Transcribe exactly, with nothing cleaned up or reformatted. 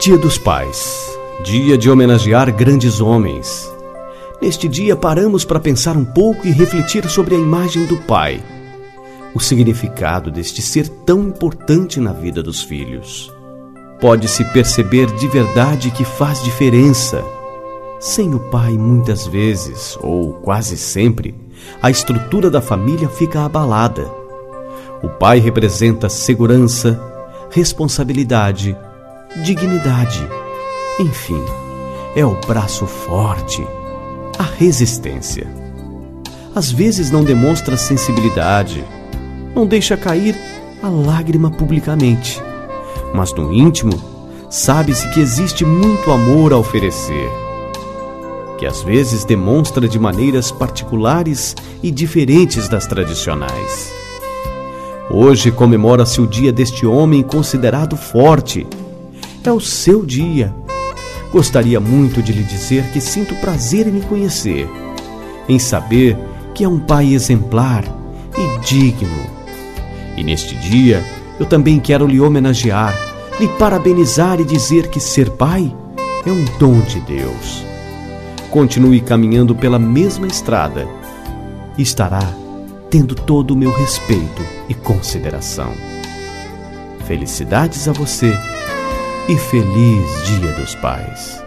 Dia dos Pais, dia de homenagear grandes homens. Neste dia paramos para pensar um pouco e refletir sobre a imagem do pai, o significado deste ser tão importante na vida dos filhos. Pode-se perceber de verdade que faz diferença. Sem o pai, muitas vezes, ou quase sempre, a estrutura da família fica abalada. O pai representa segurança, responsabilidade, dignidade. Enfim, é o braço forte, a resistência. Às vezes não demonstra sensibilidade, não deixa cair a lágrima publicamente, mas no íntimo sabe-se que existe muito amor a oferecer, que às vezes demonstra de maneiras particulares e diferentes das tradicionais. Hoje comemora-se o dia deste homem considerado forte. É o seu dia. Gostaria muito de lhe dizer que sinto prazer em me conhecer, em saber que é um pai exemplar e digno. E neste dia eu também quero lhe homenagear, lhe parabenizar e dizer que ser pai é um dom de Deus. Continue caminhando pela mesma estrada e estará tendo todo o meu respeito e consideração. Felicidades a você e feliz Dia dos Pais.